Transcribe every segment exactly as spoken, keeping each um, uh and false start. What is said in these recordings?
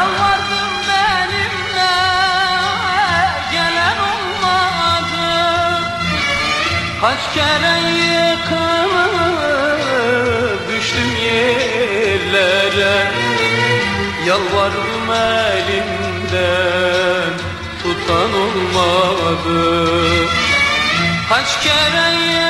Yalvardım benimle gelen olmadı. Kaç kere yıkılıp düştüm yerlere. Yalvardım elimden tutan olmadı. Kaç kere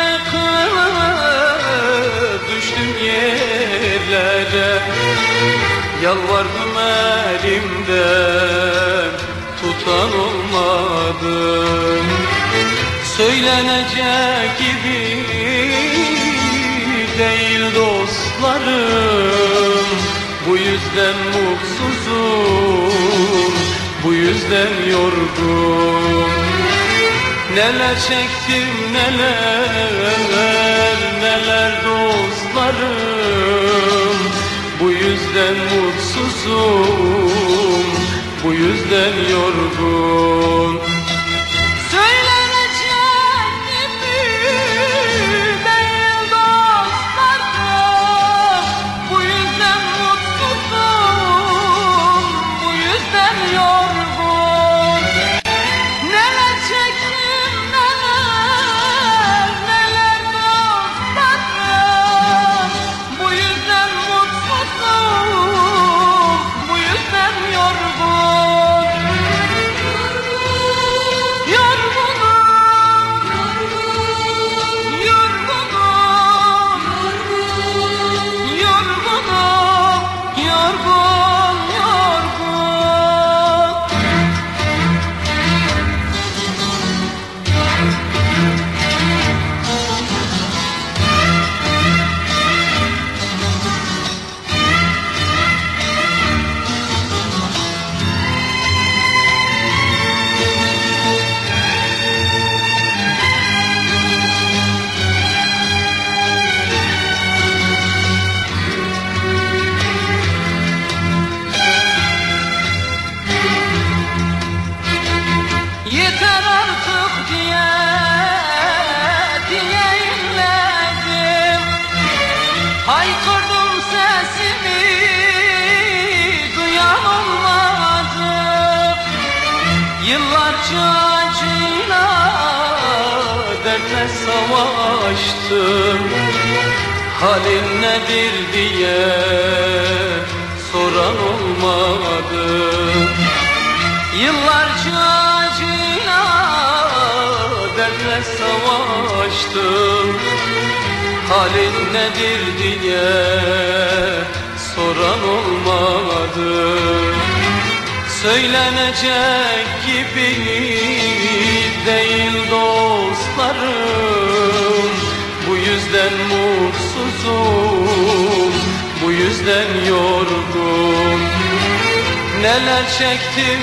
yıkılıp düştüm yerlere. Yalvardım elimden tutan olmadı. Söylenecek gibi değil dostlarım. Bu yüzden mutsuzum, bu yüzden yorgun. Neler çektim neler, neler dostlarım. Bu yüzden mutsuzum, bu yüzden yorgun. Söylenecek gibi değil dostlarım. Bu yüzden mutsuzum, bu yüzden yorgun. Neler çektim neler, neler dostlarım. Bu yüzden mutsuzum, bu yüzden yorgun. Yorgunum, yorgunum, yorgunum, yorgun, yorgun. Yeter artık diye, diye inledim. Haykırdım sesimi, duyan olmadı. Yıllarca acıyla, dertle savaştım. Halin nedir diye soran olmadı. Yıllarca acıyla, dertle savaştım. Halin nedir diye soran olmadı. Söylenecek gibi değil dostlarım. Bu yüzden mutsuzum, bu yüzden yorgun. Neler çektim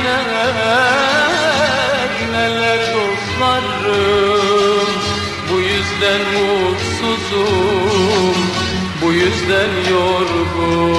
neler, neler dostlarım. Bu yüzden mutsuzum, bu yüzden yorgun.